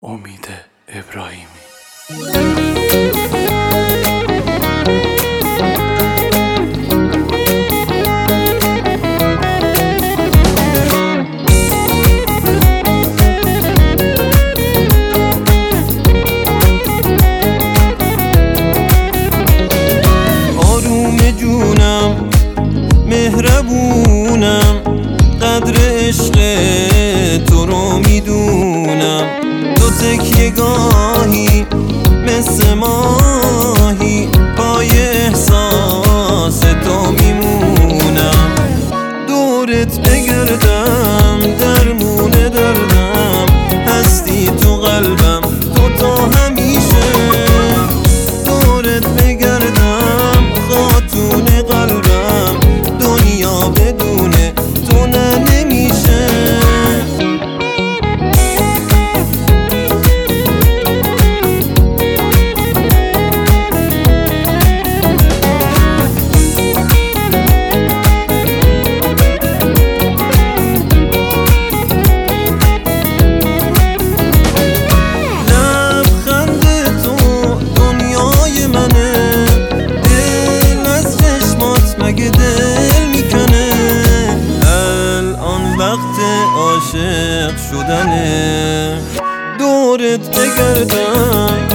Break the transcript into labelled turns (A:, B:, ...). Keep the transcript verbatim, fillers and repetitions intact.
A: امید ابراهیمی.
B: مهربونم، قدر عشق تو رو میدونم. تو تکیه گاهی مثل ماهی، پای احساس تو میمونم. دورت بگردم درمون دردم، هستی تو قلبم تو تا همیشه. دورت بگردم خاتون قلبم، دنیا بدون تو نه نمیشه. لبخند تو دنیای منه، دل از چشمات مگه دل میکنه. وقت عاشق شدنه. دورت بگردم